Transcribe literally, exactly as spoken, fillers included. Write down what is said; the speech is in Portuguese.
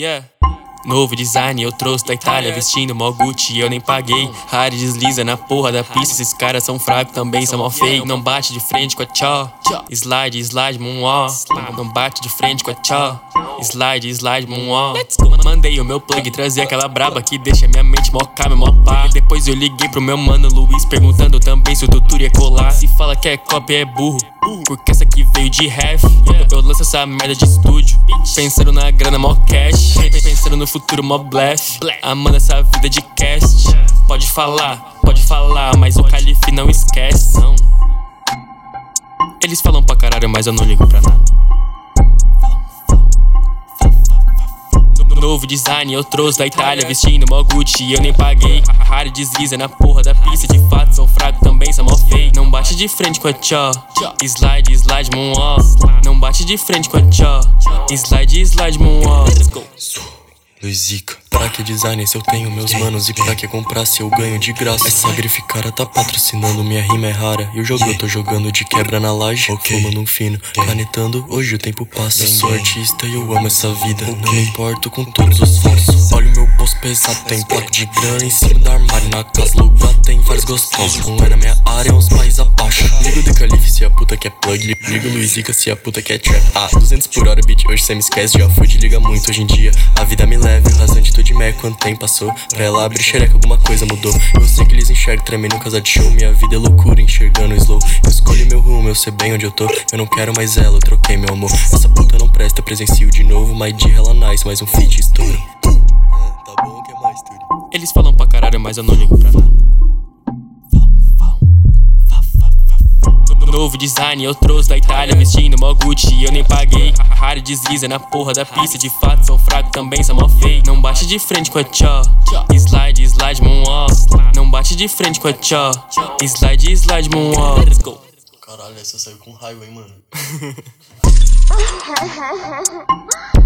Yeah. Novo design eu trouxe da Itália, vestindo mó Gucci e eu nem paguei. Harry desliza na porra da pista, esses caras são fracos também, são mó feio. Não bate de frente com a tchó, slide, slide, moonwalk. Não bate de frente com a tchó, slide, slide, moonwalk. Mandei o meu plug trazer aquela braba que deixa minha mente mó calma, mó pá. Depois eu liguei pro meu mano Luiz, perguntando também se o doutor ia colar. Se fala que é cópia é burro, porque essa aqui veio de ref. Eu lanço essa merda de estúdio, pensando na grana mó cash, pensando no futuro mó blefe, amando essa vida de cast. Pode falar, pode falar, mas o calife não esquece. Eles falam pra caralho, mas eu não ligo pra nada. Novo design eu trouxe da Itália, vestindo mó Gucci e eu nem paguei. Harry desliza na porra da pista, de fato são fracos também, são mó feio. Não bate de frente com a tchó, slide, slide, moonwalk. Não bate de frente com a tchó, slide, slide, moonwalk. Let's go. Luizica, pra que design se eu tenho meus manos? E pra que comprar se eu ganho de graça? Essa grificada tá patrocinando, minha rima é rara. E o jogo eu tô jogando de quebra na laje, fumando um fino, canetando, hoje o tempo passa. Eu sou artista e eu amo essa vida, não me importo com todos os falsos. Olha o meu bolso pesado, tem placo de grana em cima do armário. Na casa lugar tem vários gostosos, um é na minha área, uns mais abaixo. Liga o The Calife se a puta quer plug, liga o Luizica se a puta quer trap. Ah, duzentos por hora beat, hoje cê me esquece, já fui de liga muito hoje em dia. A vida me leve, o rasante tô de mé, quanto tempo passou? Pra ela abrir xereca, alguma coisa mudou. Eu sei que eles enxergam, tremendo em casa de show. Minha vida é loucura, enxergando slow. Eu escolhi meu rumo, eu sei bem onde eu tô. Eu não quero mais ela, eu troquei meu amor. Essa puta não presta, presencio de novo. My D, ela nice, mais um feat estouro. Tá bom, que é mais tudo. Eles falam pra caralho, mas eu não ligo pra nada. Novo design eu trouxe da Itália, vestindo mó Gucci e eu nem paguei. Harry desliza na porra da pista, de fato são fracos também, são mó feio. Não bate de frente com a tchó, slide, slide, moonwalk. Não bate de frente com a tchó, slide, slide, moonwalk. Let's go. Caralho, essa saiu com raiva, hein, mano.